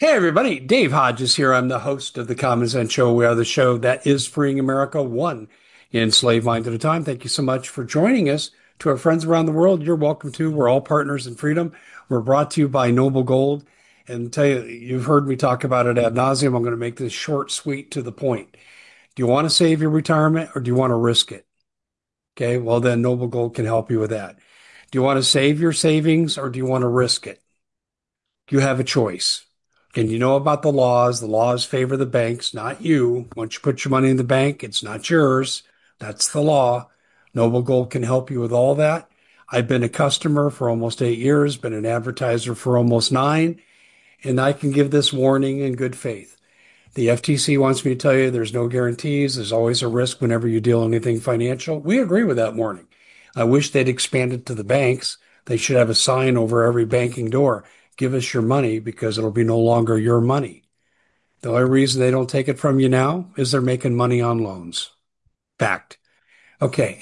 Hey everybody, Dave Hodges here. I'm the host of the Common Sense Show. We are the show that is freeing America one enslaved mind at a time. Thank you so much for joining us. To our friends around the world, you're welcome to. We're all partners in freedom. We're brought to you by Noble Gold. And tell you, you've heard me talk about it ad nauseum. I'm going to make this short, sweet, to the point. Do you want to save your retirement or do you want to risk it? Okay, well then Noble Gold can help you with that. Do you want to save your savings or do you want to risk it? You have a choice. And you know about the laws. The laws favor the banks, not you. Once you put your money in the bank, it's not yours. That's the law. Noble Gold can help you with all that. I've been a customer for almost 8 years, been an advertiser for almost nine, and I can give this warning in good faith. The FTC wants me to tell you there's no guarantees. There's always a risk whenever you deal anything financial. We agree with that warning. I wish they'd expand it to the banks. They should have a sign over every banking door. Give us your money because it'll be no longer your money. The only reason they don't take it from you now is they're making money on loans. Fact. Okay,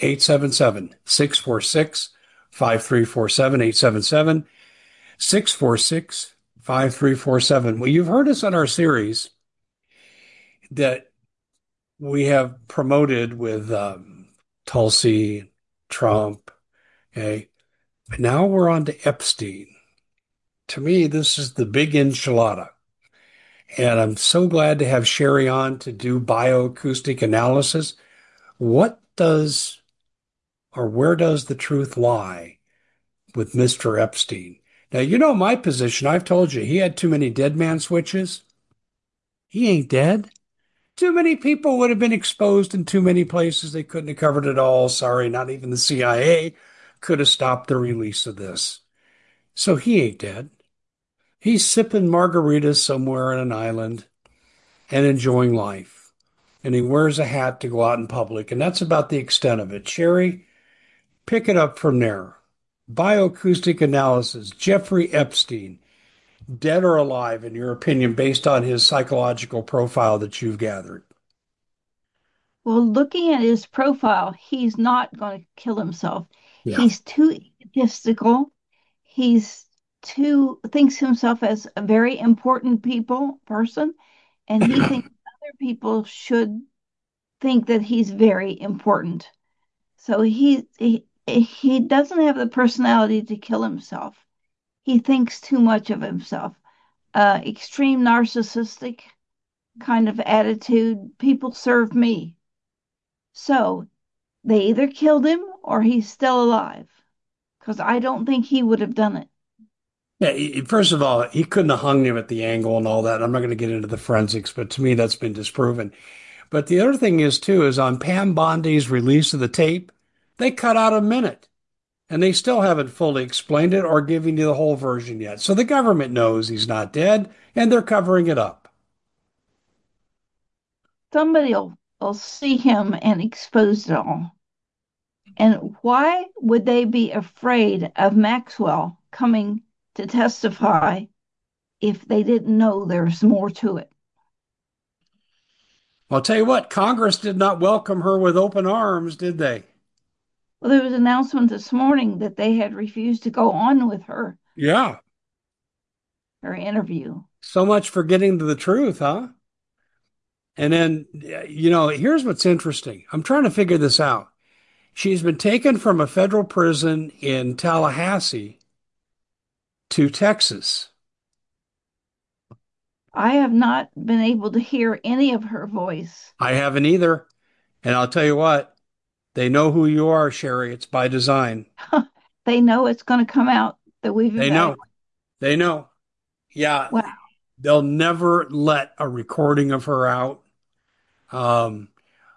877-646-5347, 877-646-5347. Well, you've heard us on our series that we have promoted with Tulsi, Trump, okay? But now we're on to Epstein. To me, this is the big enchilada. And I'm so glad to have Sherry on to do bioacoustic analysis. What does or where does the truth lie with Mr. Epstein? Now, you know my position. I've told you he had too many dead man switches. He ain't dead. Too many people would have been exposed in too many places. They couldn't have covered it all. Sorry, not even the CIA could have stopped the release of this. So he ain't dead. He's sipping margaritas somewhere on an island and enjoying life. And he wears a hat to go out in public. And that's about the extent of it. Sherry, pick it up from there. Bioacoustic analysis. Jeffrey Epstein, dead or alive, in your opinion, based on his psychological profile that you've gathered? Well, looking at his profile, he's not going to kill himself. Yeah. He's too egotistical. He's too thinks himself as a very important person, and he thinks other people should think that he's very important. So he doesn't have the personality to kill himself. He thinks too much of himself. Extreme narcissistic kind of attitude. People serve me. So they either killed him or he's still alive because I don't think he would have done it. Yeah, first of all, he couldn't have hung him at the angle and all that. I'm not going to get into the forensics, but to me, that's been disproven. But the other thing is, too, is on Pam Bondi's release of the tape, they cut out a minute and they still haven't fully explained it or given you the whole version yet. So the government knows he's not dead and they're covering it up. Somebody will see him and expose it all. And why would they be afraid of Maxwell coming to testify if they didn't know there's more to it? I'll tell you what, Congress did not welcome her with open arms, did they? Well, there was an announcement this morning that they had refused to go on with Yeah. her interview. So much for getting to the truth, huh? And then, here's what's interesting. I'm trying to figure this out. She's been taken from a federal prison in Tallahassee to Texas. I have not been able to hear any of her voice. I haven't either. And I'll tell you what, they know who you are, Sherry. It's by design. They know it's going to come out that we've They know. evaluated. They know. Yeah, Wow. they'll never let a recording of her out. Um,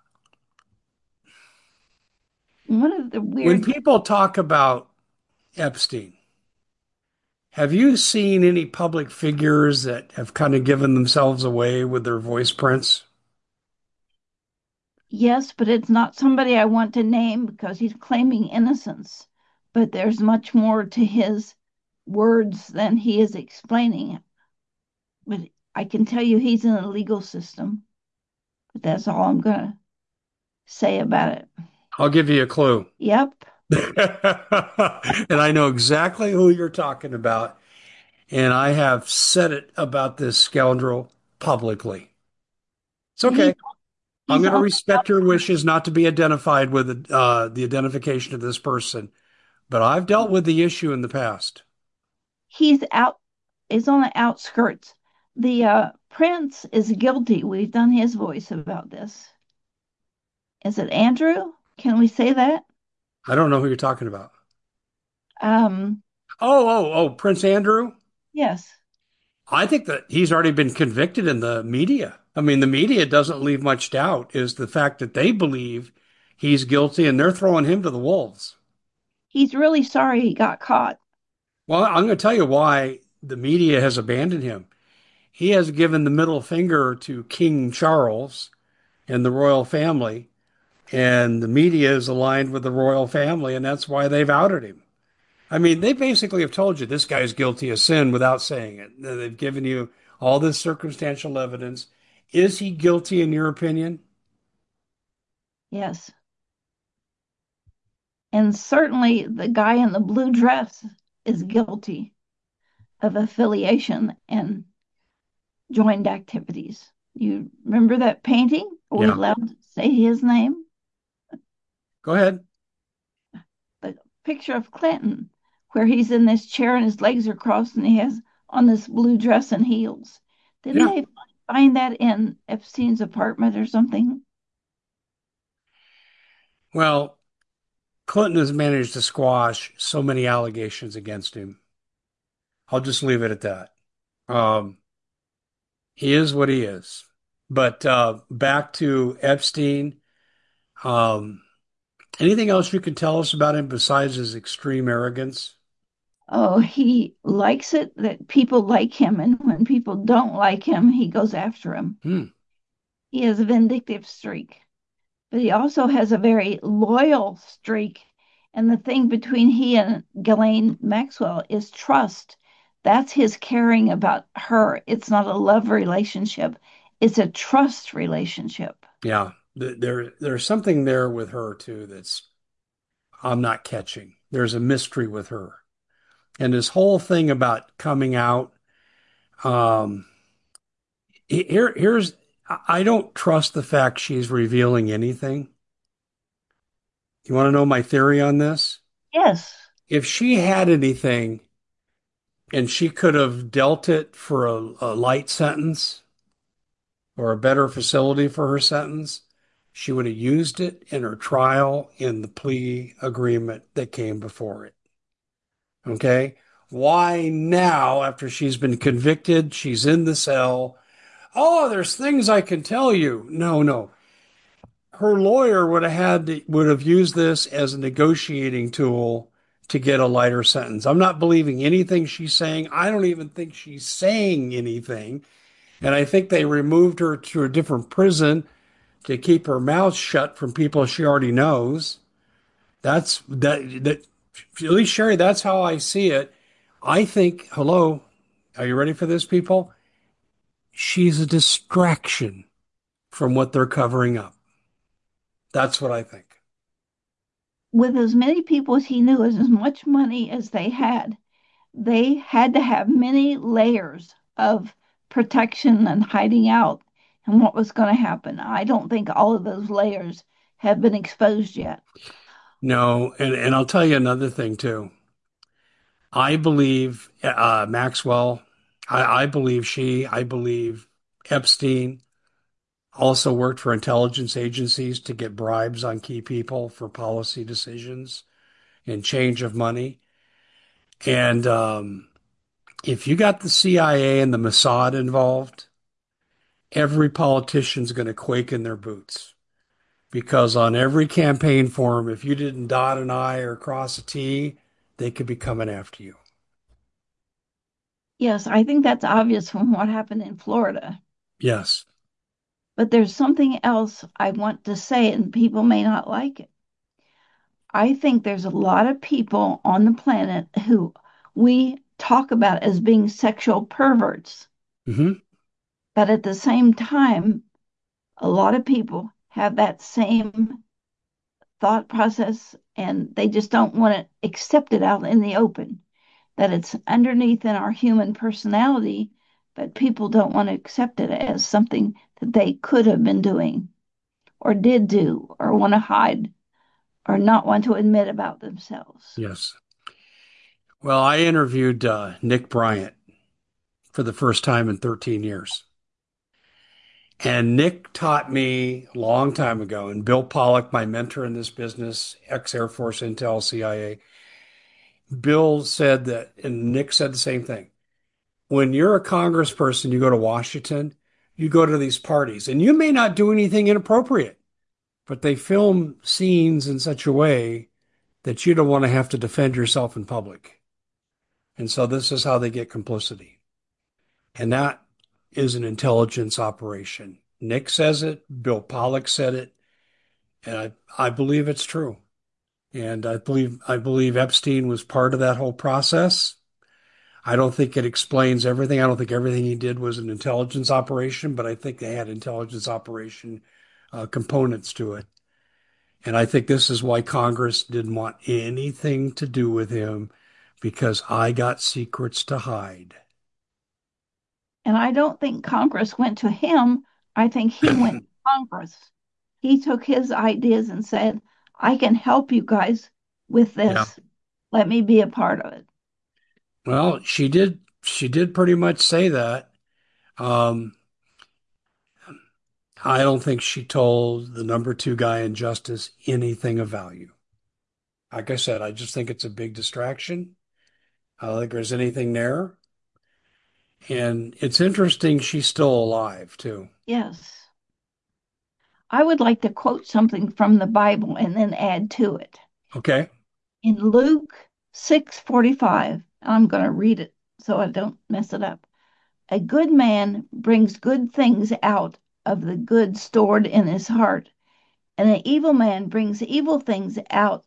One of the when weird, people talk about Epstein, have you seen any public figures that have kind of given themselves away with their voice prints? yes, but it's not somebody I want to name because he's claiming innocence. But there's much more to his words than he is explaining. But I can tell you he's in the legal system. But that's all I'm going to say about it. I'll give you a clue. Yep. And I know exactly who you're talking about. and I have said it about this scoundrel publicly. It's He okay. I'm he's going to on respect your wishes not to be identified with the identification of this person, but I've dealt with the issue in the past. he's out is on the outskirts. The Prince is guilty. We've done his voice about this. Is it Andrew? Can we say that? I don't know who you're talking about. Um, Oh, Prince Andrew. yes, I think that he's already been convicted in the media. I mean, the media doesn't leave much doubt is the fact that they believe he's guilty and they're throwing him to the wolves. he's really sorry he got caught. Well, I'm going to tell you why the media has abandoned him. He has given the middle finger to King Charles and the royal family, and the media is aligned with the royal family, and that's why they've outed him. I mean, they basically have told you this guy's guilty of sin without saying it. They've given you all this circumstantial evidence. Is he guilty in your opinion? Yes. And certainly the guy in the blue dress is guilty of affiliation and joined activities. You remember that painting? Are we Yeah. allowed to say his name? Go ahead. The picture of Clinton, where he's in this chair and his legs are crossed and he has on this blue dress and heels. Didn't Yeah. they find that in Epstein's apartment or something? Well, Clinton has managed to squash so many allegations against him. I'll just leave it at that. Um, he is what he is. But back to Epstein. Um, Anything else you can tell us about him besides his extreme arrogance? Oh, he likes it that people like him, and when people don't like him, he goes after him. Hmm. He has a vindictive streak, but he also has a very loyal streak. And the thing between he and Ghislaine Maxwell is trust. That's his caring about her. It's not a love relationship, it's a trust relationship. Yeah. There's something there with her too that's I'm not catching. There's a mystery with her. And this whole thing about coming out, um, here's I don't trust the fact she's revealing anything. You want to know my theory on this? Yes. If she had anything and she could have dealt it for a light sentence or a better facility for her sentence, she would have used it in her trial in the plea agreement that came before it. Okay? Why now, after she's been convicted, she's in the cell? Oh, there's things I can tell you. No, no. Her lawyer would have used this as a negotiating tool to get a lighter sentence. I'm not believing anything she's saying. I don't even think she's saying anything. And I think they removed her to a different prison to keep her mouth shut from people she already knows. That at least Sherry, that's how I see it. I think, hello, are you ready for this, people? She's a distraction from what they're covering up. That's what I think. With as many people as he knew, as much money as they had to have many layers of protection and hiding out and what was going to happen. I don't think all of those layers have been exposed yet. No, and I'll tell you another thing too. I believe Maxwell. I believe Epstein also worked for intelligence agencies to get bribes on key people for policy decisions and change of money. And if you got the CIA and the Mossad involved, every politician's going to quake in their boots because on every campaign form, if you didn't dot an I or cross a T, they could be coming after you. Yes, I think that's obvious from what happened in Florida. Yes. But there's something else I want to say, and people may not like it. I think there's a lot of people on the planet who we talk about as being sexual perverts, Hmm. but at the same time, a lot of people have that same thought process and they just don't want to accept it out in the open. that it's underneath in our human personality, but people don't want to accept it as something that they could have been doing or did do or want to hide or not want to admit about themselves. Yes. Well, I interviewed Nick Bryant for the first time in 13 years. And Nick taught me a long time ago, and Bill Pollock, my mentor in this business, ex-Air Force, Intel, CIA, Bill said that, and Nick said the same thing. When you're a congressperson, you go to Washington, you go to these parties, and you may not do anything inappropriate, but they film scenes in such a way that you don't want to have to defend yourself in public. And so this is how they get complicity. And that is an intelligence operation. Nick says it, Bill Pollock said it, and I believe it's true. And I believe Epstein was part of that whole process. I don't think it explains everything. I don't think everything he did was an intelligence operation, but I think they had intelligence operation components to it. And I think this is why Congress didn't want anything to do with him because I got secrets to hide. And I don't think Congress went to him. I think he went to Congress. He took his ideas and said, I can help you guys with Yeah. this. Let me be a part of it. Well, she did pretty much say that. Um, I don't think she told the number two guy in Justice anything of value. Like I said, I just think it's a big distraction. I don't think there's anything there. And it's interesting she's still alive too. Yes. I would like to quote something from the Bible and then add to it. Okay. In Luke 6:45, I'm going to read it so I don't mess it up. A good man brings good things out of the good stored in his heart, and an evil man brings evil things out,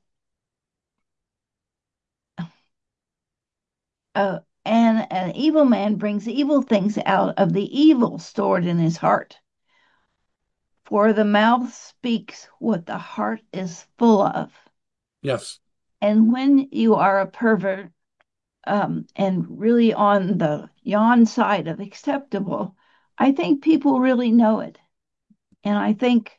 and an evil man brings evil things out of the evil stored in his heart. For the mouth speaks what the heart is full of. Yes. And when you are a pervert, and really on the yawn side of acceptable, I think people really know it. And I think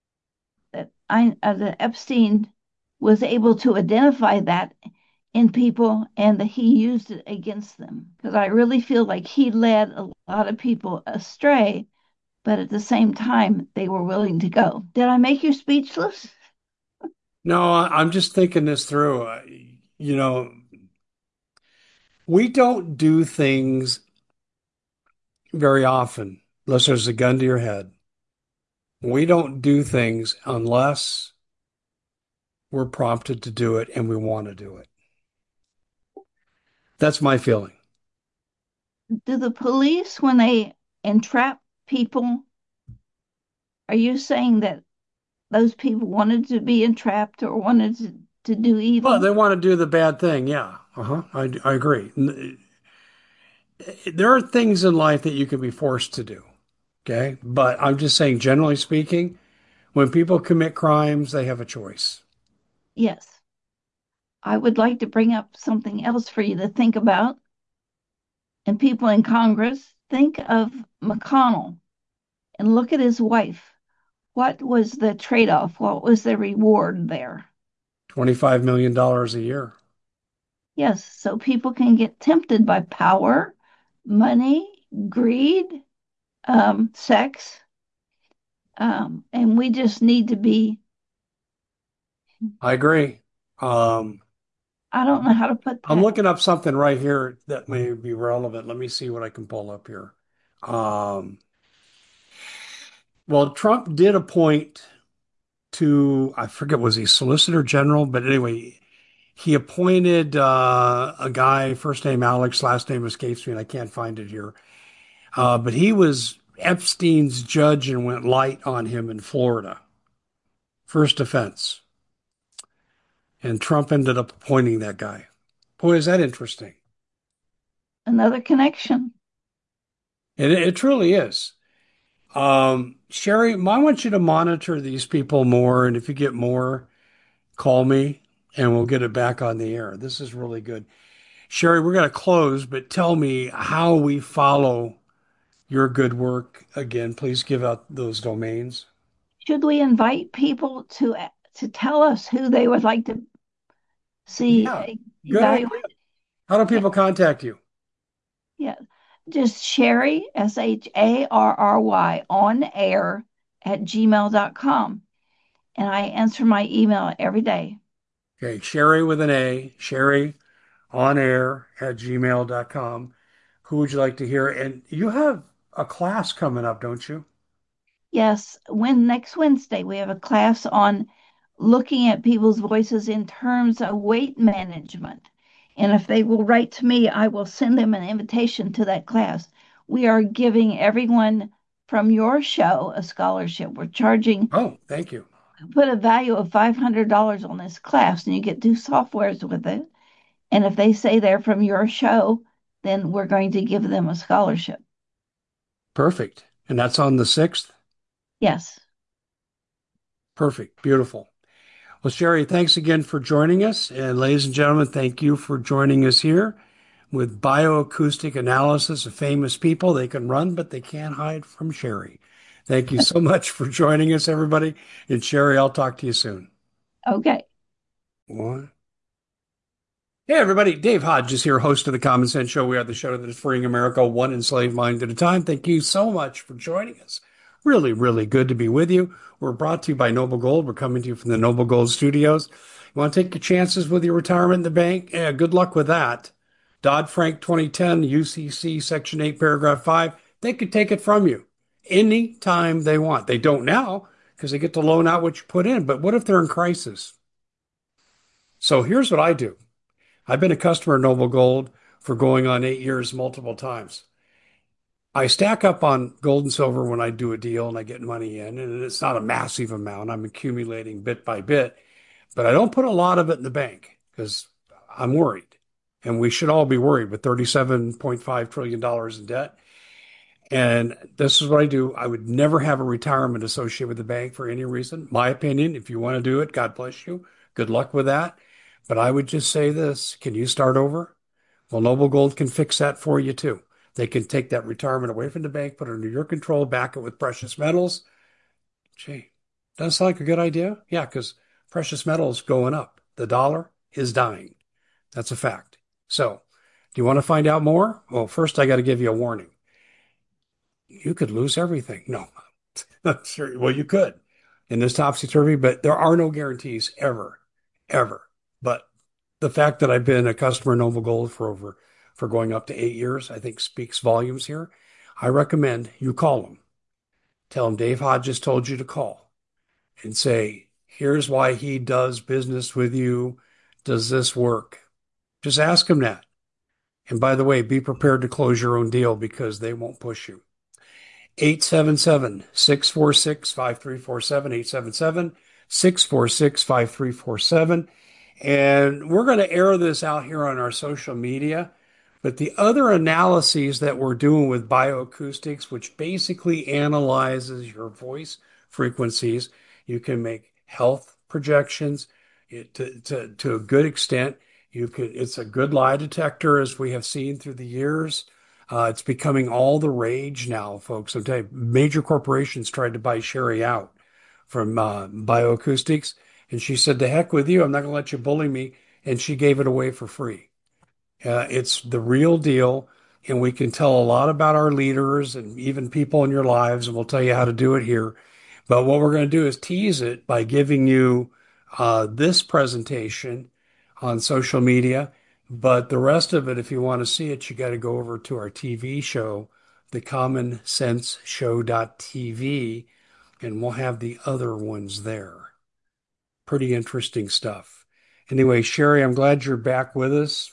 that Epstein was able to identify that in people and that he used it against them. Because I really feel like he led a lot of people astray, but at the same time, they were willing to go. Did I make you speechless? No, I'm just thinking this through. You know, we don't do things very often unless there's a gun to your head. We don't do things unless we're prompted to do it and we want to do it. That's my feeling. Do the police, when they entrap people, are you saying that those people wanted to be entrapped or wanted to do Well, evil? they want to do the bad thing. Yeah. Uh-huh. I agree. There are things in life that you can be forced to do. Okay. But I'm just saying, generally speaking, when people commit crimes, they have a choice. Yes. I would like to bring up something else for you to think about. And people in Congress, think of McConnell and look at his wife. What was the trade off? What was the reward there? $25 million a year. Yes, so people can get tempted by power, money, greed, sex, and we just need to be, I agree. Um, I don't know how to put I'm that. looking up something right here that may be relevant. Let me see what I can pull up here. Um, well, Trump did appoint to, I forget, was he Solicitor General? But anyway, he appointed a guy, first name Alex, last name escapes me, and I can't find it here. But he was Epstein's judge and went light on him in Florida. First offense. And Trump ended up appointing that guy. Boy, is that interesting. Another connection. And it truly is. Sherry, I want you to monitor these people more. And if you get more, call me and we'll get it back on the air. This is really good. Sherry, we're going to close, but tell me how we follow your good work again. Please give out those domains. Should we invite people to tell us who they would like to see Yeah, good idea. evaluate? How do Yeah, people contact you? yeah. Just Sherry, Sharry, on air at gmail.com. And I answer my email every day. Okay, Sherry with an A, Sherry on air at gmail.com. Who would you like to hear? And you have a class coming up, don't you? Yes, when next Wednesday we have a class on looking at people's voices in terms of weight management. And if they will write to me, I will send them an invitation to that class. We are giving everyone from your show a scholarship. We're charging, Oh, thank you. put a value of $500 on this class, and you get two softwares with it. And if they say they're from your show, then we're going to give them a scholarship. Perfect. And that's on the 6th? Yes. Perfect. Beautiful. Well, Sherry, thanks again for joining us. And ladies and gentlemen, thank you for joining us here with bioacoustic analysis of famous people. They can run, but they can't hide from Sherry. Thank you so much for joining us, everybody. And Sherry, I'll talk to you soon. Okay. One. Hey, everybody. Dave Hodges here, host of the Common Sense Show. We are the show that is freeing America one enslaved mind at a time. Thank you so much for joining us. Really, really good to be with you. We're brought to you by Noble Gold. We're coming to you from the Noble Gold Studios. You want to take your chances with your retirement in the bank? Yeah, good luck with that. Dodd-Frank 2010, UCC Section 8, Paragraph 5. They could take it from you anytime they want. They don't now because they get to loan out what you put in. But what if they're in crisis? So here's what I do. I've been a customer of Noble Gold for going on 8 years multiple times. I stack up on gold and silver when I do a deal and I get money in, and it's not a massive amount. I'm accumulating bit by bit, but I don't put a lot of it in the bank because I'm worried. And we should all be worried with $37.5 trillion in debt. And this is what I do. I would never have a retirement associated with the bank for any reason. My opinion, if you want to do it, God bless you. Good luck with that. But I would just say this, can you start over? Well, Noble Gold can fix that for you too. They can take that retirement away from the bank, put it under your control, back it with precious metals. Gee, doesn't sound like a good idea? Yeah, because precious metals going up. The dollar is dying. That's a fact. So, do you want to find out more? Well, first I got to give you a warning. You could lose everything. No, sure. Well, you could in this topsy-turvy, but there are no guarantees ever, ever. But the fact that I've been a customer of Noble Gold for going up to 8 years, I think speaks volumes here. I recommend you call them. Tell them Dave Hodges told you to call and say, here's why he does business with you. Does this work? Just ask him that. And by the way, be prepared to close your own deal because they won't push you. 877-646-5347, 877-646-5347. And we're going to air this out here on our social media. But the other analyses that we're doing with bioacoustics, which basically analyzes your voice frequencies, you can make health projections to a good extent. It's a good lie detector, as we have seen through the years. It's becoming all the rage now, folks. I'm telling you, major corporations tried to buy Sherry out from bioacoustics. And she said, "To heck with you. I'm not going to let you bully me." And she gave it away for free. It's the real deal. And we can tell a lot about our leaders and even people in your lives. And we'll tell you how to do it here. But what we're going to do is tease it by giving you this presentation on social media. But the rest of it, if you want to see it, you got to go over to our TV show, the Common Sense Show.tv, and we'll have the other ones there. Pretty interesting stuff. Anyway, Sherry, I'm glad you're back with us.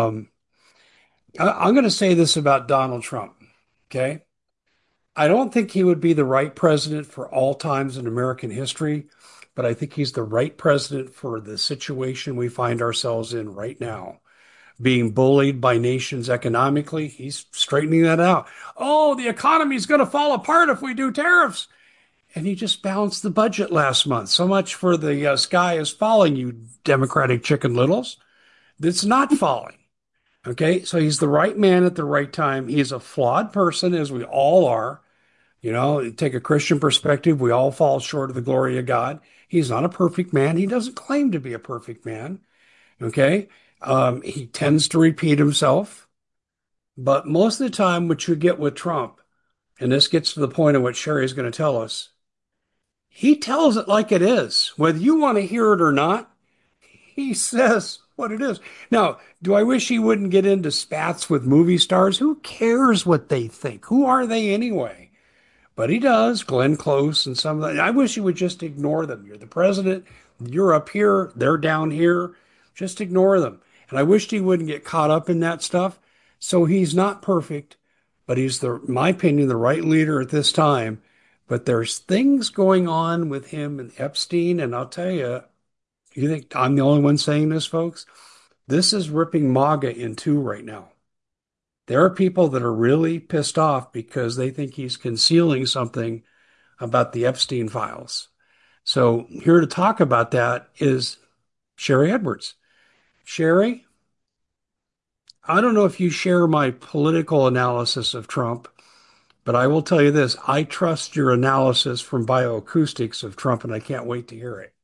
I'm going to say this about Donald Trump, okay? I don't think he would be the right president for all times in American history, but I think he's the right president for the situation we find ourselves in right now. Being bullied by nations economically, he's straightening that out. Oh, the economy's going to fall apart if we do tariffs. And he just balanced the budget last month. So much for the sky is falling, you Democratic chicken littles. It's not falling. Okay, so he's the right man at the right time. He's a flawed person, as we all are. You know, take a Christian perspective, we all fall short of the glory of God. He's not a perfect man. He doesn't claim to be a perfect man. Okay, he tends to repeat himself, but most of the time, what you get with Trump, and this gets to the point of what Sherry is going to tell us, he tells it like it is, whether you want to hear it or not. He says what it is. Now, do I wish he wouldn't get into spats with movie stars? Who cares what they think? Who are they anyway? But he does. Glenn Close and some of that. I wish he would just ignore them. You're the president. You're up here. They're down here. Just ignore them. And I wished he wouldn't get caught up in that stuff. So he's not perfect, but he's in my opinion, the right leader at this time. But there's things going on with him and Epstein, and I'll tell you, you think I'm the only one saying this, folks? This is ripping MAGA in two right now. There are people that are really pissed off because they think he's concealing something about the Epstein files. So here to talk about that is Sherry Edwards. Sherry, I don't know if you share my political analysis of Trump, but I will tell you this. I trust your analysis from bioacoustics of Trump, and I can't wait to hear it.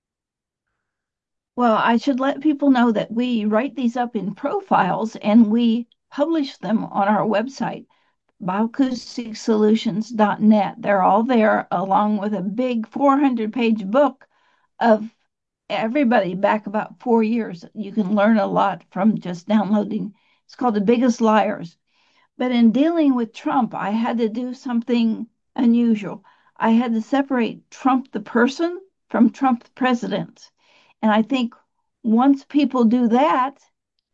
Well, I should let people know that we write these up in profiles and we publish them on our website, bioacousticsolutions.net. They're all there along with a big 400-page book of everybody back about 4 years. You can learn a lot from just downloading. It's called The Biggest Liars. But in dealing with Trump, I had to do something unusual. I had to separate Trump the person from Trump the president. And I think once people do that,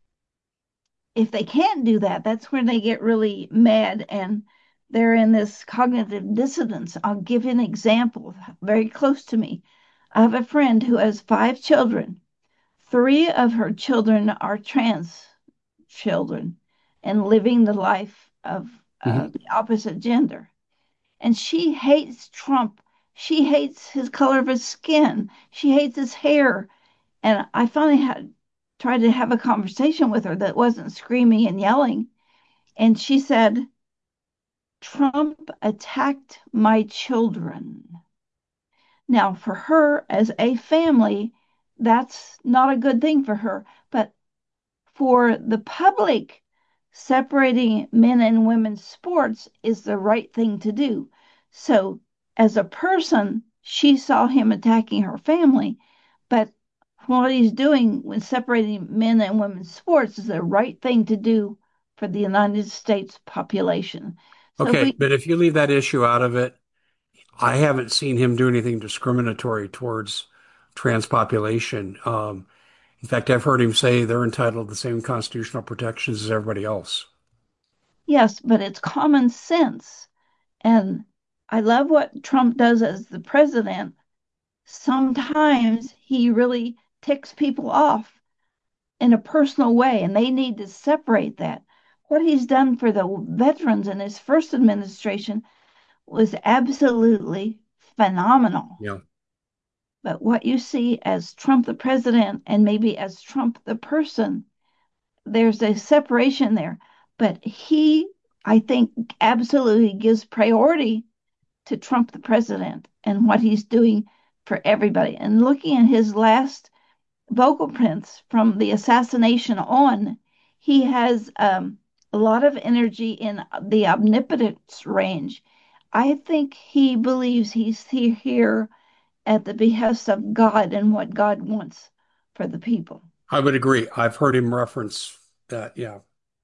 if they can't do that, that's when they get really mad and they're in this cognitive dissonance. I'll give you an example very close to me. I have a friend who has 5 children. Three of her children are trans children and living the life of Mhm. the opposite gender. And she hates Trump. She hates his color of his skin. She hates his hair. And I finally had tried to have a conversation with her that wasn't screaming and yelling. And she said, Trump attacked my children. Now, for her as a family, that's not a good thing for her. But for the public, separating men and women's sports is the right thing to do. So, as a person, she saw him attacking her family, but what he's doing when separating men and women's sports is the right thing to do for the United States population. So, if Okay, we, but if you leave that issue out of it, I haven't seen him do anything discriminatory towards trans population. In fact, I've heard him say they're entitled to the same constitutional protections as everybody else. yes, but it's common sense. And I love what Trump does as the president. Sometimes he really ticks people off in a personal way, and they need to separate that. What he's done for the veterans in his first administration was absolutely phenomenal. Yeah. But what you see as Trump the president and maybe as Trump the person, there's a separation there. But he, I think, absolutely gives priority to Trump the president and what he's doing for everybody. And looking at his last vocal prints from the assassination on, he has a lot of energy in the omnipotence range. I think he believes he's here at the behest of God and what God wants for the people. I would agree. I've heard him reference that. Yeah,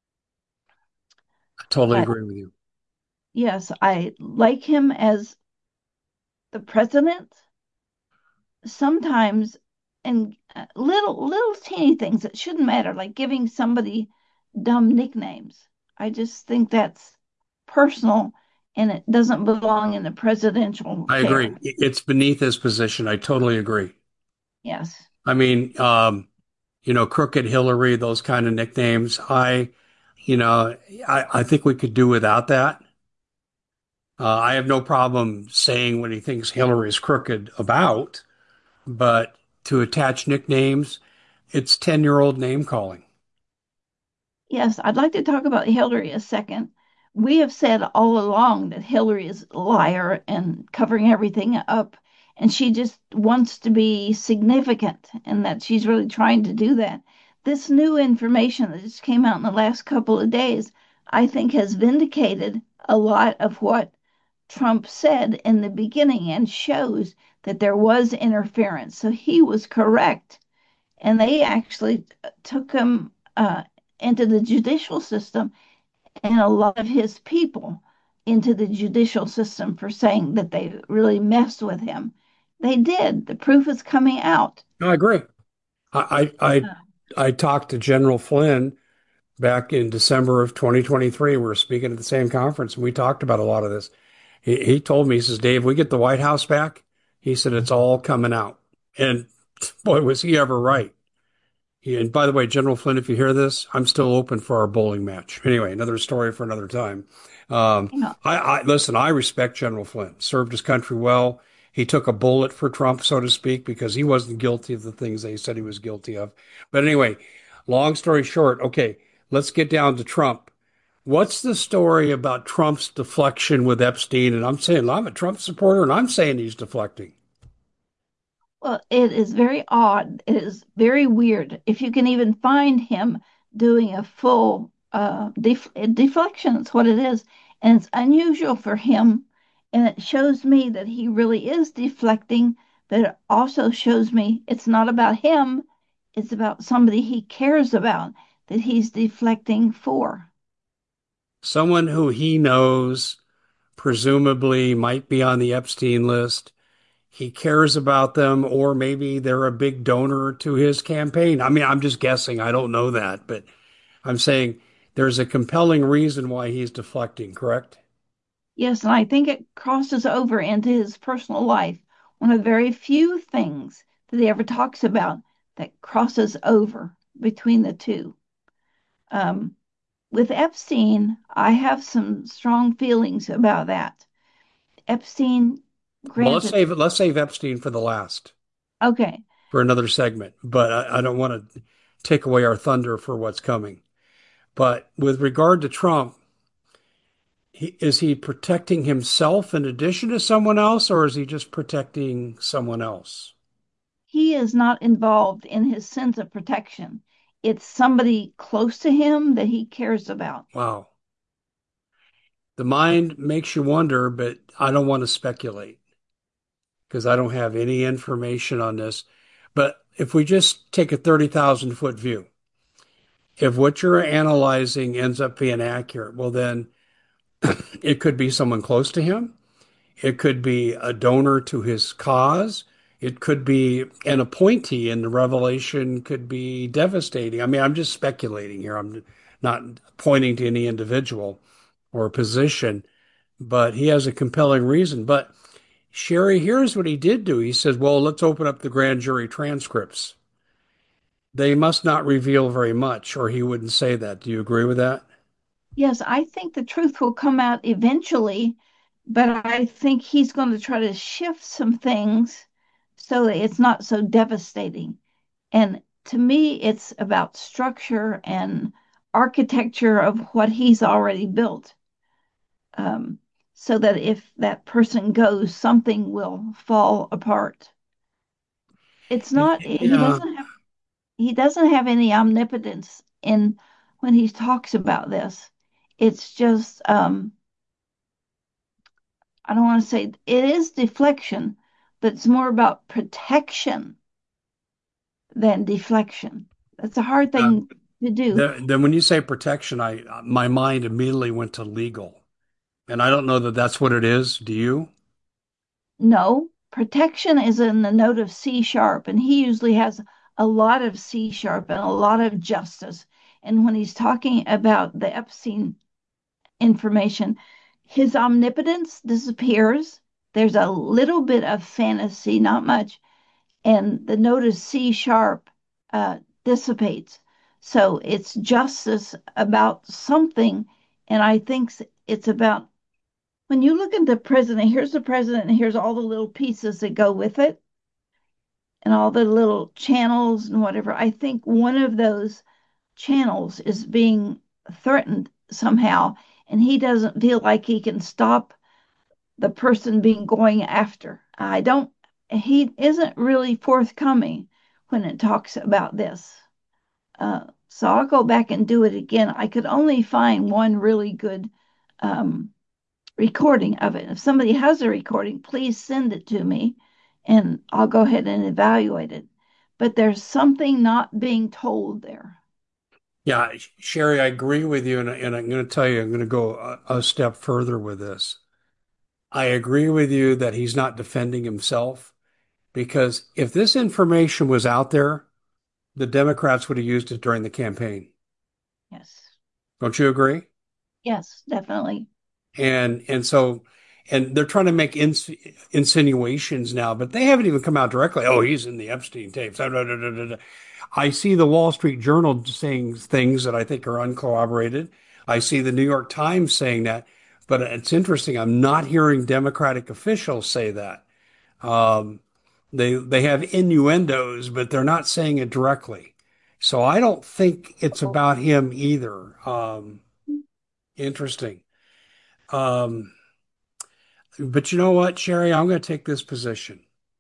I totally But agree with you. yes, I like him as the president sometimes, and little teeny things that shouldn't matter, like giving somebody dumb nicknames. I just think that's personal and it doesn't belong in the presidential I chair. agree. It's beneath his position. I totally agree. Yes. I mean, Crooked Hillary, those kind of nicknames. You know, I think we could do without that. I have no problem saying what he thinks Hillary's crooked about, but to attach nicknames, it's 10-year-old name calling. Yes, I'd like to talk about Hillary a second. We have said all along that Hillary is a liar and covering everything up, and she just wants to be significant, and that she's really trying to do that. This new information that just came out in the last couple of days, I think, has vindicated a lot of what Trump said in the beginning and shows that there was interference. So he was correct, and they actually took him into the judicial system, and a lot of his people into the judicial system for saying that they really messed with him. They did. The proof is coming out. No, I agree. I talked to General Flynn back in December of 2023. We were speaking at the same conference, and we talked about a lot of this. He told me, he says, Dave, we get the White House back. He said, it's all coming out. And boy, was he ever right. And by the way, General Flynn, if you hear this, I'm still open for our bowling match. Anyway, another story for another time. Yeah. I listen, I respect General Flynn, served his country well. He took a bullet for Trump, so to speak, because he wasn't guilty of the things they said he was guilty of. But anyway, long story short, okay, let's get down to Trump. What's the story about Trump's deflection with Epstein? And I'm saying I'm a Trump supporter, and I'm saying he's deflecting. Well, it is very odd. It is very weird. If you can even find him doing a full deflection, it's what it is. And it's unusual for him. And it shows me that he really is deflecting, but it also shows me it's not about him, it's about somebody he cares about that he's deflecting for. Someone who he knows presumably might be on the Epstein list. He cares about them, or maybe they're a big donor to his campaign. I mean, I'm just guessing. I don't know that, but I'm saying there's a compelling reason why he's deflecting, correct? Yes, and I think it crosses over into his personal life. One of the very few things that he ever talks about that crosses over between the two. Um, with Epstein, I have some strong feelings about that. Epstein, Well, let's granted, save let's save Epstein for the last, okay, for another segment, but I don't want to take away our thunder for what's coming. But with regard to Trump, is he protecting himself in addition to someone else, or is he just protecting someone else? he is not involved in his sense of protection. It's somebody close to him that he cares about. Wow. The mind makes you wonder, but I don't want to speculate because I don't have any information on this. But if we just take a 30,000 foot view, if what you're analyzing ends up being accurate, well, then it could be someone close to him. It could be a donor to his cause. It could be an appointee, and the revelation could be devastating. I mean, I'm just speculating here. I'm not pointing to any individual or position, but he has a compelling reason. But Sherry, here's what he did do. He said, well, let's open up the grand jury transcripts. They must not reveal very much, or he wouldn't say that. Do you agree with that? Yes, I think the truth will come out eventually, but I think he's going to try to shift some things so that it's not so devastating. And to me, it's about structure and architecture of what he's already built. Um, so that if that person goes, something will fall apart. It's not, Yeah. he doesn't have any omnipotence in when he talks about this. It's just I don't want to say it is deflection, but it's more about protection than deflection. That's a hard Uh, thing to do. then when you say protection, I my mind immediately went to legal. And I don't know that that's what it is. Do you? No, protection is in the note of C sharp, and he usually has a lot of C sharp and a lot of justice. And when he's talking about the Epstein information, his omnipotence disappears. There's a little bit of fantasy, not much, and the note of C sharp dissipates. So it's justice about something. And I think it's about when you look at the president, here's the president, and here's all the little pieces that go with it, and all the little channels and whatever. I think one of those channels is being threatened somehow, and he doesn't feel like he can stop the person being going after. I don't, he isn't really forthcoming when it talks about this. So I'll go back and do it again. I could only find one really good um, recording of it. If somebody has a recording, please send it to me and I'll go ahead and evaluate it. But there's something not being told there. Yeah, Sherry, I agree with you, and I'm going to tell you, I'm going to go a step further with this. I agree with you that he's not defending himself because if this information was out there, the Democrats would have used it during the campaign. Yes. Don't you agree? Yes, definitely. And they're trying to make insinuations now, but they haven't even come out directly. Oh, he's in the Epstein tapes. I see the Wall Street Journal saying things that I think are uncorroborated. I see the New York Times saying that, but it's interesting. I'm not hearing Democratic officials say that. Um, they have innuendos, but they're not saying it directly. So I don't think it's about him either. Interesting. Um, but you know what, Sherry? I'm going to take this position.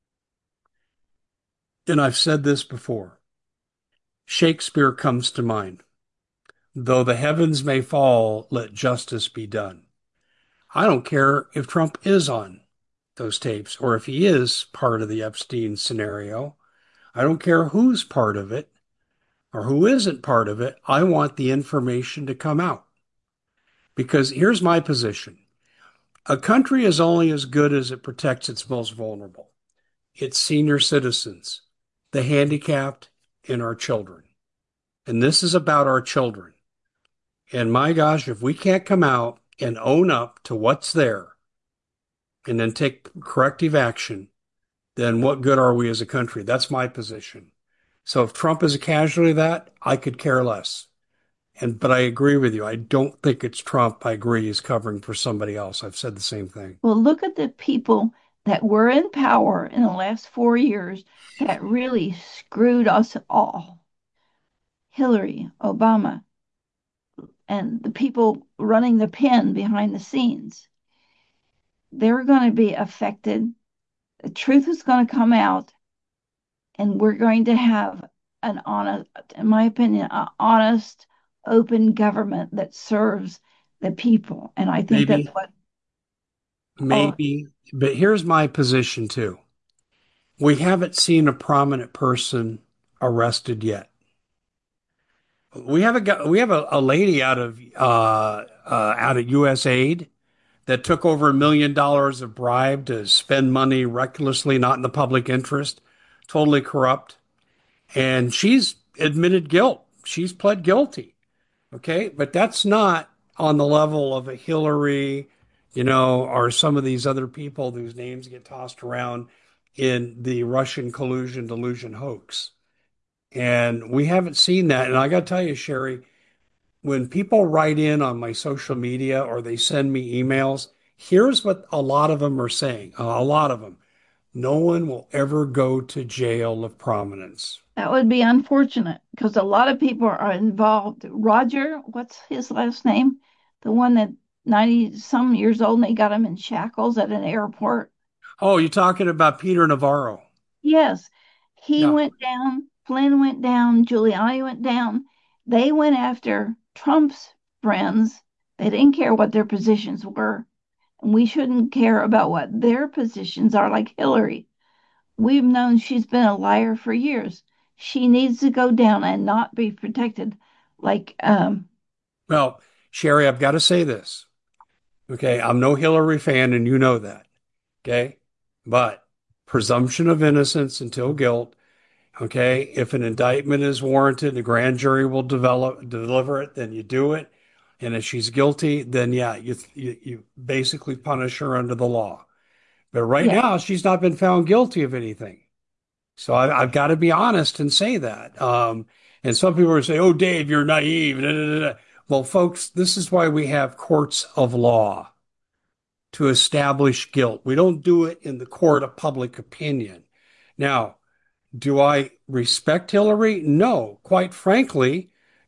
And I've said this before. Shakespeare comes to mind. Though the heavens may fall, let justice be done. I don't care if Trump is on those tapes or if he is part of the Epstein scenario. I don't care who's part of it or who isn't part of it. I want the information to come out. Because here's my position. A country is only as good as it protects its most vulnerable, its senior citizens, the handicapped, and our children. And this is about our children. And my gosh, if we can't come out and own up to what's there and then take corrective action, then what good are we as a country? That's my position. So if Trump is a casualty of that, I could care less. But I agree with you. I don't think it's Trump. I agree he's covering for somebody else. I've said the same thing. Well, look at the people that were in power in the last 4 years that really screwed us all. Hillary, Obama, and the people running the pen behind the scenes. They're going to be affected. The truth is going to come out, and we're going to have an honest, in my opinion, an honest, open government that serves the people. And I think that's Maybe, what all maybe, but here's my position too. We haven't seen a prominent person arrested yet. We have a lady out of USAID that took over $1 million of bribe to spend money recklessly, not in the public interest, totally corrupt. And she's admitted guilt. She's pled guilty. Okay. But that's not on the level of a Hillary, or some of these other people whose names get tossed around in the Russian collusion delusion hoax. And we haven't seen that. And I got to tell you, Sherry, when people write in on my social media or they send me emails, here's what a lot of them are saying. A lot of them. No one will ever go to jail of prominence. that would be unfortunate because a lot of people are involved. Roger, what's his last name? The one that 90 some years old and they got him in shackles at an airport. Oh, you're talking about Peter Navarro. Yes, he Yeah. went down, Flynn went down, Giuliani went down. They went after Trump's friends. They didn't care what their positions were. And we shouldn't care about what their positions are, like Hillary. We've known she's been a liar for years. She needs to go down and not be protected. Like, Well, Sherry, I've got to say this. Okay. I'm no Hillary fan, and you know that. Okay. But presumption of innocence until guilt. Okay. If an indictment is warranted, the grand jury will deliver it, then you do it. And if she's guilty, then yeah, you basically punish her under the law. But right yeah, now, she's not been found guilty of anything. So I've got to be honest and say that. And some people will say, "Oh, Dave, you're naive." Da, da, da, da. Well, folks, this is why we have courts of law to establish guilt. We don't do it in the court of public opinion. Now, do I respect Hillary? No, quite frankly,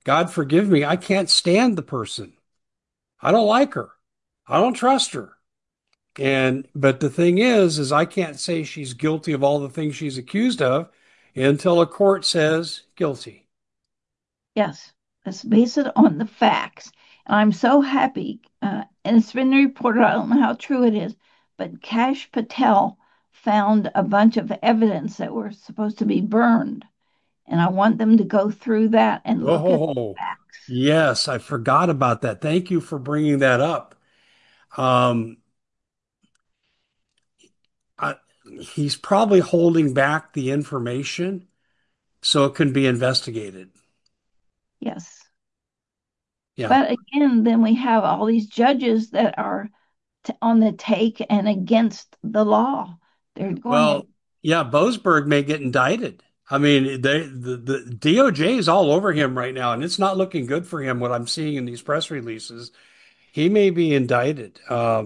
God forgive me, I can't stand the person. I don't like her. I don't trust her. But the thing is I can't say she's guilty of all the things she's accused of until a court says guilty. Yes, let's base it on the facts. And I'm so happy, and it's been reported, I don't know how true it is, but Kash Patel found a bunch of evidence that were supposed to be burned. And I want them to go through that and look at the Oh, facts. yes, I forgot about that. Thank you for bringing that up. Um, I, he's probably holding back the information so it can be investigated. Yes. Yeah. But again, then we have all these judges that are on the take and against the law. They're going, Well, yeah, Boasberg may get indicted. I mean, the DOJ is all over him right now, and it's not looking good for him, what I'm seeing in these press releases. He may be indicted.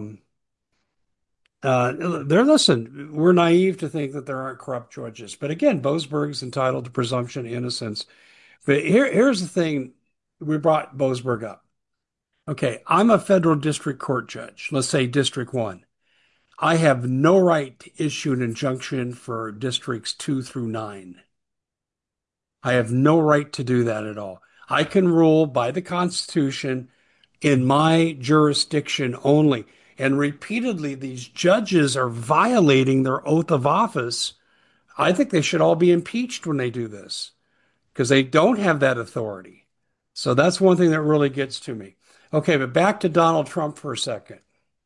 Listen, we're naive to think that there aren't corrupt judges. But again, Boasberg's entitled to presumption of innocence. But here's the thing. We brought Boasberg up. Okay, I'm a federal district court judge. Let's say District 1. I have no right to issue an injunction for districts 2 through 9. I have no right to do that at all. I can rule by the Constitution in my jurisdiction only. And repeatedly, these judges are violating their oath of office. I think they should all be impeached when they do this because they don't have that authority. So that's one thing that really gets to me. Okay, but back to Donald Trump for a second.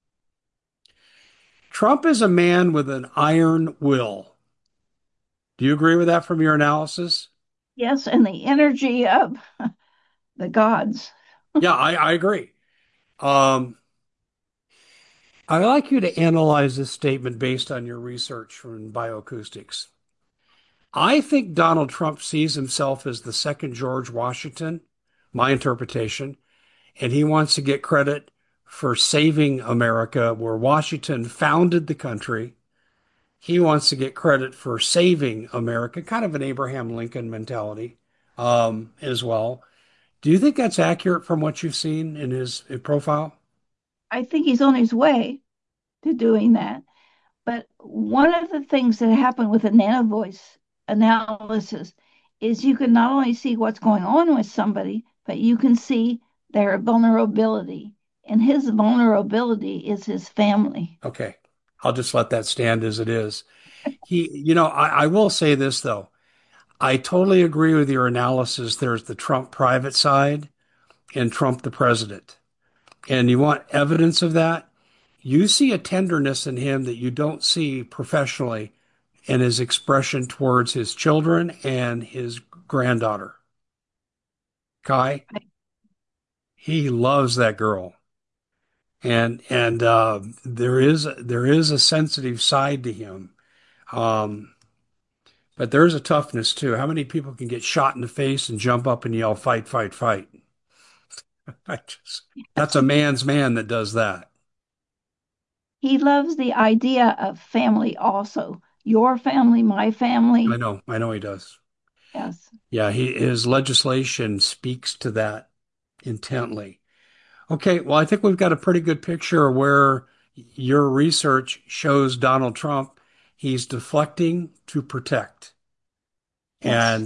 Trump is a man with an iron will. Do you agree with that from your analysis? yes, and the energy of the gods. Yeah, I agree. Um, I'd like you to analyze this statement based on your research from bioacoustics. I think Donald Trump sees himself as the second George Washington, my interpretation, and he wants to get credit for saving America where Washington founded the country. He wants to get credit for saving America, kind of an Abraham Lincoln mentality as well. Do you think that's accurate from what you've seen in his profile? I think he's on his way to doing that. But one of the things that happened with the nano voice analysis is you can not only see what's going on with somebody, but you can see their vulnerability. And his vulnerability is his family. Okay. I'll just let that stand as it is. I will say this though. I totally agree with your analysis. There's the Trump private side and Trump the president. And you want evidence of that? You see a tenderness in him that you don't see professionally in his expression towards his children and his granddaughter. Kai, he loves that girl. And there is a sensitive side to him. Um, but there's a toughness too. How many people can get shot in the face and jump up and yell, fight, fight, fight? That's a man's man that does that. He loves the idea of family also. Your family, my family. I know he does. Yes. Yeah, his legislation speaks to that intently. Okay, well, I think we've got a pretty good picture of where your research shows Donald Trump. He's deflecting to protect. Yes. And,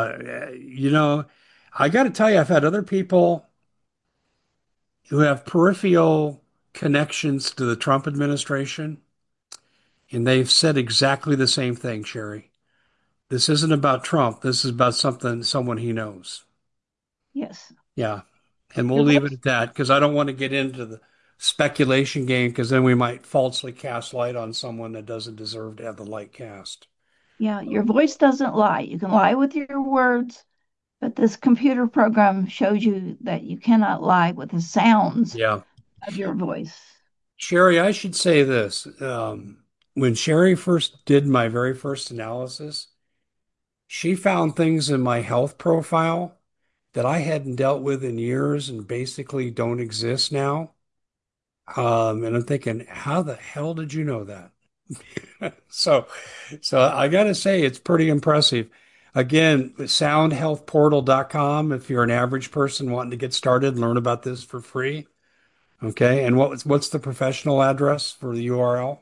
I got to tell you, I've had other people who have peripheral connections to the Trump administration, and they've said exactly the same thing, Sherry. This isn't about Trump. This is about someone he knows. Yes. Yeah. And we'll Your leave it voice, at that because I don't want to get into the speculation game because then we might falsely cast light on someone that doesn't deserve to have the light cast. yeah, your voice doesn't lie. You can lie with your words, but this computer program shows you that you cannot lie with the sounds Yeah. of your voice. Sherry, I should say this. When Sherry first did my very first analysis, she found things in my health profile that I hadn't dealt with in years and basically don't exist now. And I'm thinking, how the hell did you know that? So, so I got to say, it's pretty impressive. Again, soundhealthportal.com if you're an average person wanting to get started, learn about this for free. Okay. And what's the professional address for the URL?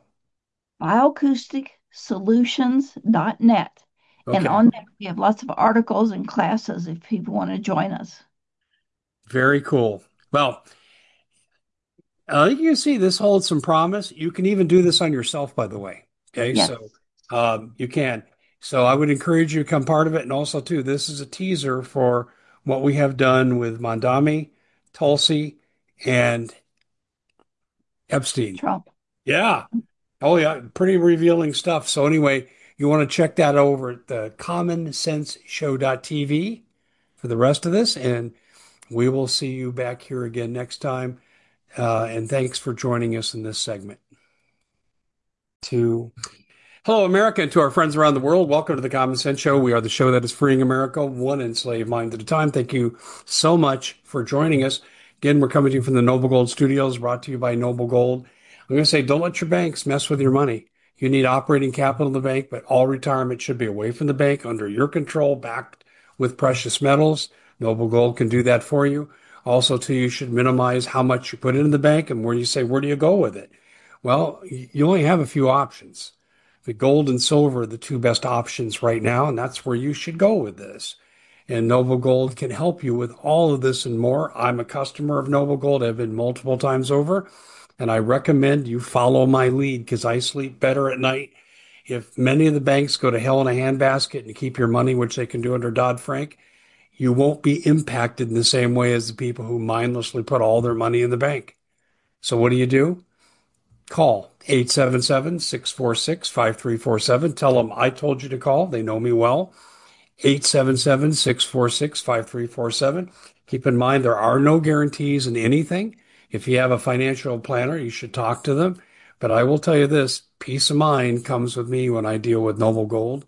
Bioacousticsolutions.net. And Okay. on there, we have lots of articles and classes if people want to join us. Very cool. Well, you can see this holds some promise. You can even do this on yourself, by the way. Okay. Yes, So you can. So I would encourage you to become part of it. And also, too, this is a teaser for what we have done with Mondami, Tulsi, and Epstein. Trump. Yeah. Oh, yeah. Pretty revealing stuff. So, anyway, you want to check that over at the commonsenseshow.tv for the rest of this. And we will see you back here again next time. And thanks for joining us in this segment. To Hello, America, and to our friends around the world, welcome to the Common Sense Show. We are the show that is freeing America one enslaved mind at a time. Thank you so much for joining us. Again, we're coming to you from the Noble Gold Studios, brought to you by Noble Gold. I'm going to say, don't let your banks mess with your money. You need operating capital in the bank, but all retirement should be away from the bank, under your control, backed with precious metals. Noble Gold can do that for you. Also, too, you should minimize how much you put in the bank and where you say, where do you go with it? Well, you only have a few options. The gold and silver are the two best options right now, and that's where you should go with this. And Noble Gold can help you with all of this and more. I'm a customer of Noble Gold. I've been multiple times over, and I recommend you follow my lead because I sleep better at night. If many of the banks go to hell in a handbasket and keep your money, which they can do under Dodd-Frank, you won't be impacted in the same way as the people who mindlessly put all their money in the bank. So what do? Call 877-646-5347. Tell them I told you to call. They know me well. 877-646-5347. Keep in mind, there are no guarantees in anything. If you have a financial planner, you should talk to them. But I will tell you this, peace of mind comes with me when I deal with Noble Gold.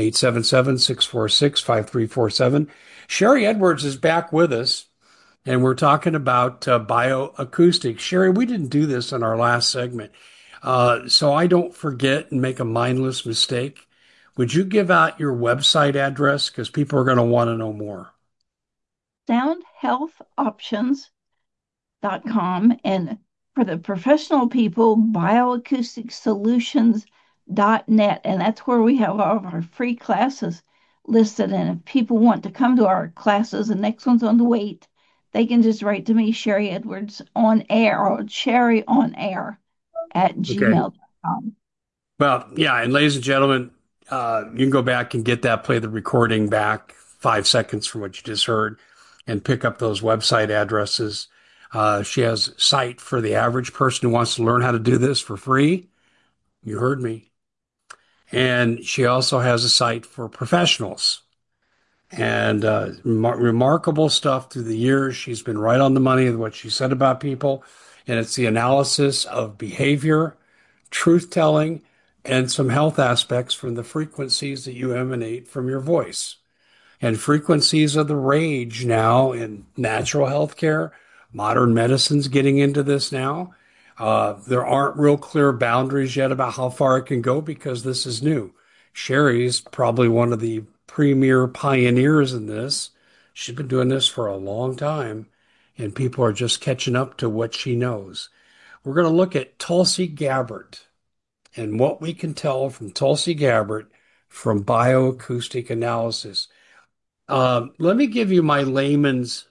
877-646-5347. Sherry Edwards is back with us, and we're talking about bioacoustics. Sherry, we didn't do this in our last segment. So I don't forget and make a mindless mistake. Would you give out your website address? Because people are going to want to know more. Soundhealthoptions.com. And for the professional people, bioacousticsolutions.net. And that's where we have all of our free classes listed. And if people want to come to our classes, the next one's on the wait, they can just write to me, Sherry Edwards on air, or Sherry on air at Okay. gmail.com. Well, yeah. And ladies and gentlemen, you can go back and get that, play the recording back 5 seconds from what you just heard and pick up those website addresses. She has a site for the average person who wants to learn how to do this for free. You heard me. And she also has a site for professionals. And remarkable stuff through the years. She's been right on the money with what she said about people. And it's the analysis of behavior, truth telling, and some health aspects from the frequencies that you emanate from your voice. And frequencies of the rage now in natural health care. Modern medicine's getting into this now. There aren't real clear boundaries yet about how far it can go because this is new. Sherry's probably one of the premier pioneers in this. She's been doing this for a long time, and people are just catching up to what she knows. We're going to look at Tulsi Gabbard and what we can tell from Tulsi Gabbard from bioacoustic analysis. Let me give you my layman's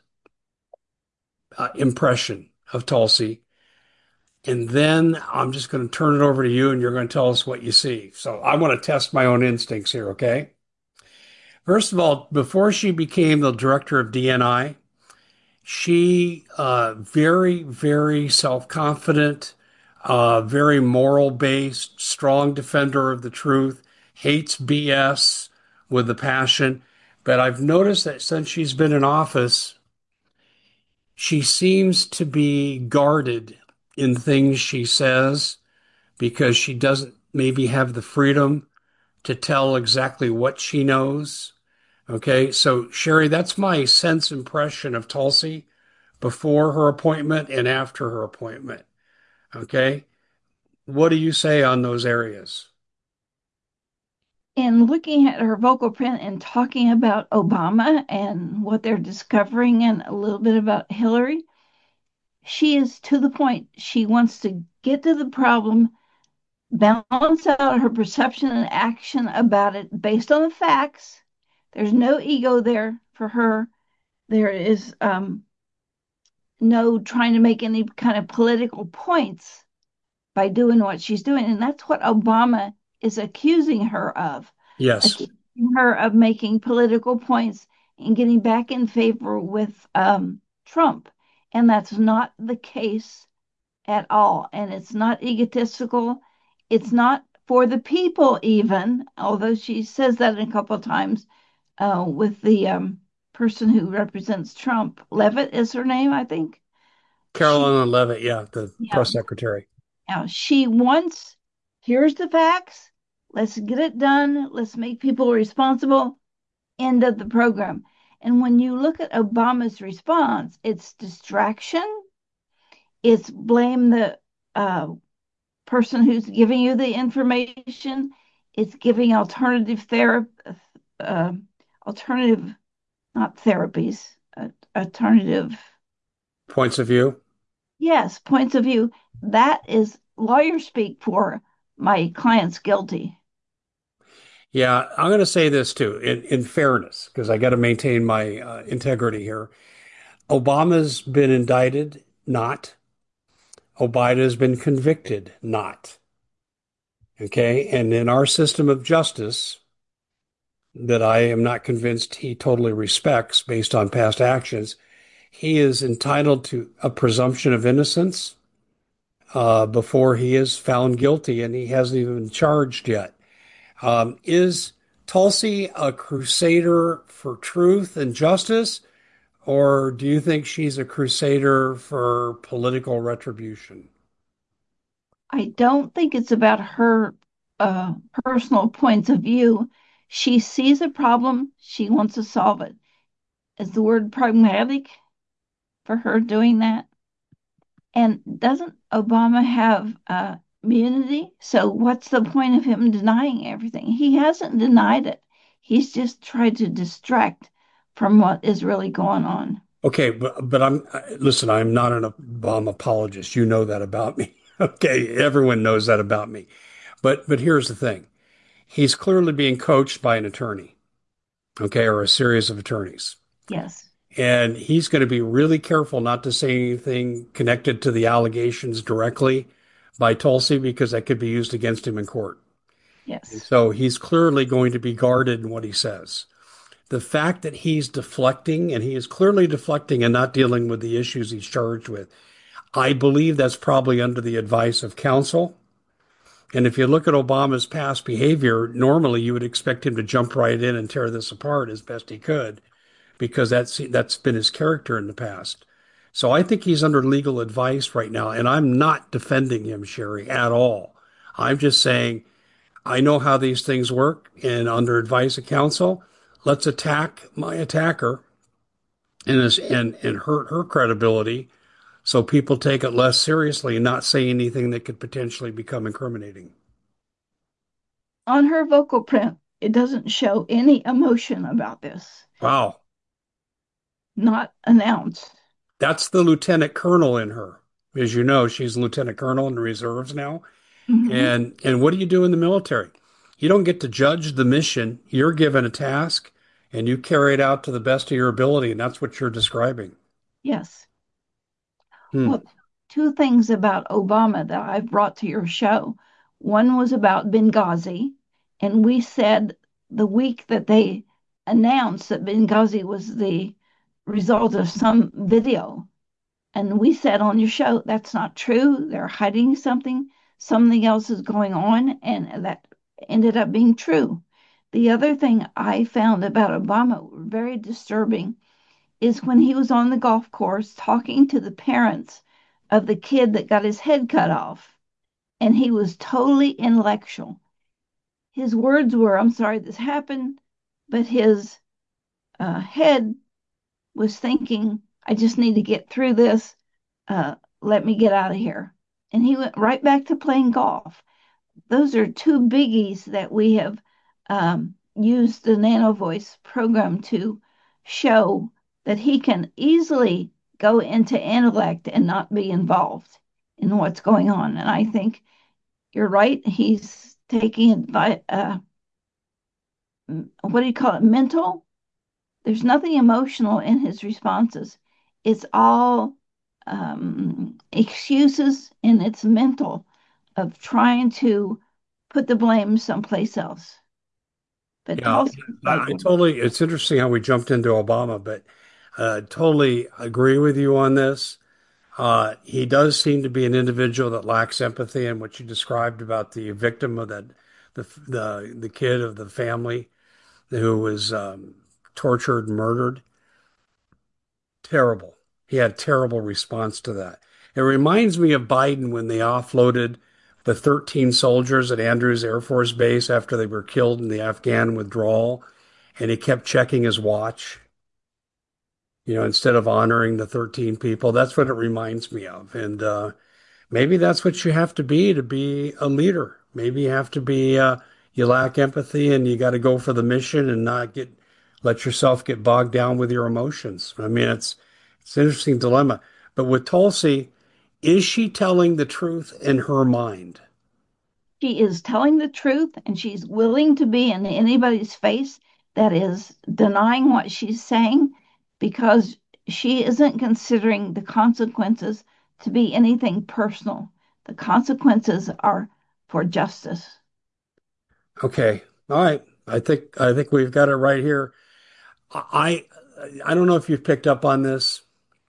impression of Tulsi, and then I'm just going to turn it over to you, and you're going to tell us what you see. So I want to test my own instincts here, okay? First of all, before she became the director of DNI, she very, very self-confident, very moral-based, strong defender of the truth, hates BS with a passion. But I've noticed that since she's been in office, she seems to be guarded in things she says because she doesn't maybe have the freedom to tell exactly what she knows. Okay, so Sherry, that's my sense impression of Tulsi before her appointment and after her appointment. Okay, what do you say on those areas? in looking at her vocal print and talking about Obama and what they're discovering and a little bit about Hillary, she is to the point. She wants to get to the problem, balance out her perception and action about it based on the facts. There's no ego there for her. There is no trying to make any kind of political points by doing what she's doing. And that's what Obama is Yes. accusing her of making political points and getting back in favor with Trump. And that's not the case at all. And it's not egotistical. It's not for the people, even, although she says that a couple of times with the person who represents Trump. Levitt is her name, I think. She, Carolina Levitt, yeah, the yeah, press secretary. now she wants, here's the facts. Let's get it done. Let's make people responsible. End of the program. And when you look at Obama's response, it's distraction. It's blame the person who's giving you the information. It's giving alternative therapy, uh, alternative, not therapies, alternative, Points of view. yes, points of view. That is lawyer speak for my client's guilty. Yeah, I'm going to say this too, in fairness, because I got to maintain my integrity here. Obama's been indicted, not. Obama has been convicted, not. Okay. And in our system of justice, that I am not convinced he totally respects based on past actions, he is entitled to a presumption of innocence before he is found guilty, and he hasn't even been charged yet. Is Tulsi a crusader for truth and justice, or do you think she's a crusader for political retribution? I don't think it's about her uh, personal points of view. She sees a problem, she wants to solve it. Is the word pragmatic for her doing that? And doesn't Obama have immunity? So what's the point of him denying everything? He hasn't denied it. He's just tried to distract from what is really going on. Okay, but listen, I'm not an Obama apologist. You know that about me. Okay, everyone knows that about me. But here's the thing. He's clearly being coached by an attorney, okay, or a series of attorneys. Yes, And he's going to be really careful not to say anything connected to the allegations directly by Tulsi because that could be used against him in court. And yes. so he's clearly going to be guarded in what he says. The fact that he's deflecting, and he is clearly deflecting and not dealing with the issues he's charged with, I believe that's probably under the advice of counsel. And if you look at Obama's past behavior, normally you would expect him to jump right in and tear this apart as best he could, because that's been his character in the past. So I think he's under legal advice right now, and I'm not defending him, Sherry, at all. I'm just saying I know how these things work, and under advice of counsel, let's attack my attacker and hurt her credibility so people take it less seriously and not say anything that could potentially become incriminating. On her vocal print, it doesn't show any emotion about this, Wow. not an ounce. That's the lieutenant colonel in her. As you know, she's lieutenant colonel in the reserves now. Mhm. And what do you do in the military? You don't get to judge the mission. You're given a task and you carry it out to the best of your ability, and that's what you're describing. Yes. Hmm. Well, two things about Obama that I've brought to your show. One was about Benghazi, and we said the week that they announced that Benghazi was the result of some video, and we said on your show that's not true. They're hiding something, something else is going on, and that ended up being true. The other thing I found about Obama, very disturbing, is when he was on the golf course talking to the parents of the kid that got his head cut off. And he was totally intellectual. His words were, I'm sorry this happened, but his head was thinking, I just need to get through this. Let me get out of here. And he went right back to playing golf. Those are two biggies that we have used the Nano Voice program to show that he can easily go into intellect and not be involved in what's going on. And I think you're right. He's taking advice. What do you call it? Mental. There's nothing emotional in his responses. It's all excuses, and it's mental of trying to put the blame someplace else. But Yeah, Tulsi's I like, totally, it's interesting how we jumped into Obama, but totally agree with you on this. He does seem to be an individual that lacks empathy, and what you described about the victim of that, the kid of the family who was tortured, murdered. Terrible. He had terrible response to that. It reminds me of Biden when they offloaded the 13 soldiers at Andrews Air Force Base after they were killed in the Afghan withdrawal, and he kept checking his watch, instead of honoring the 13 people. That's what it reminds me of. And maybe that's what you have to be a leader. Maybe you have to be, you lack empathy and you got to go for the mission and not let yourself get bogged down with your emotions. I mean, it's an interesting dilemma. But with Tulsi, is she telling the truth in her mind? she is telling the truth and she's willing to be in anybody's face that is denying what she's saying because she isn't considering the consequences to be anything personal. The consequences are for justice. Okay. All right. I think we've got it right here. I I don't know if you've picked up on this.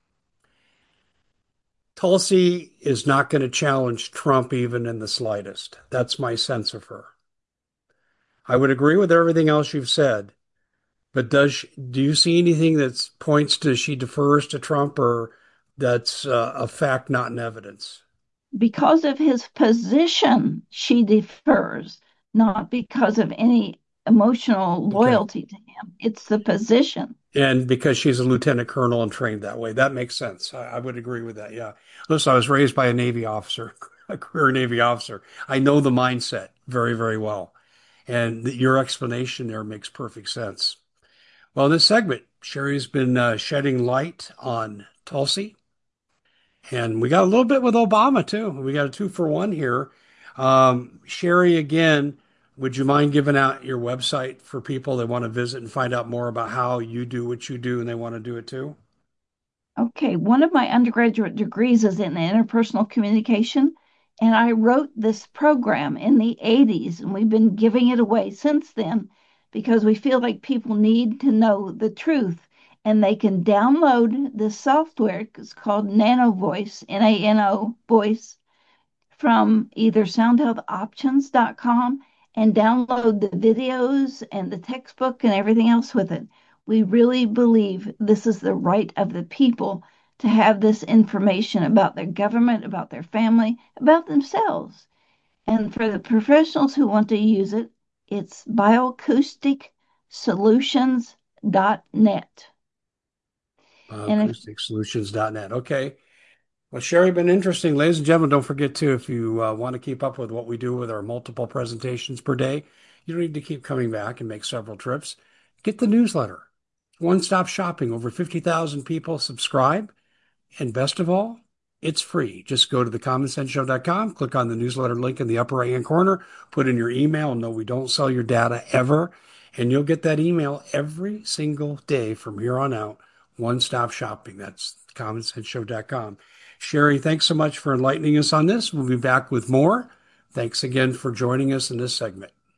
Tulsi is not going to challenge Trump even in the slightest. That's my sense of her. I would agree with everything else you've said, but do you see anything that points to she defers to Trump or that's a fact, not in evidence? Because of his position, she defers, not because of any emotional Okay. loyalty to him. It's the position. And because she's a lieutenant colonel and trained that way, that makes sense. I would agree with that. Yeah. Listen, I was raised by a Navy officer, a career Navy officer. I know the mindset very, very well. And your explanation there makes perfect sense. Well, in this segment, Sherry's been shedding light on Tulsi, and we got a little bit with Obama too. We got a two for one here. Sherry, again, would you mind giving out your website for people that want to visit and find out more about how you do what you do and they want to do it too? Okay, one of my undergraduate degrees is in interpersonal communication, and I wrote this program in the 80s, and we've been giving it away since then because we feel like people need to know the truth. And they can download this software. It's called Nano Voice, Nano Voice, from either soundhealthoptions.com and download the videos and the textbook and everything else with it. We really believe this is the right of the people to have this information about their government, about their family, about themselves. And for the professionals who want to use it, it's bioacousticsolutions.net. And if Acousticsolutions.net. Okay. Well, Sherry, been interesting. Ladies and gentlemen, don't forget to, if you want to keep up with what we do with our multiple presentations per day, you don't need to keep coming back and make several trips. Get the newsletter. One-stop shopping. Over 50,000 people subscribe. And best of all, it's free. Just go to thecommonsenseshow.com, click on the newsletter link in the upper right-hand corner, put in your email. No, we don't sell your data ever. And you'll get that email every single day from here on out. One-stop shopping. That's commonsenseshow.com. Sherry, thanks so much for enlightening us on this. We'll be back with more. Thanks again for joining us in this segment.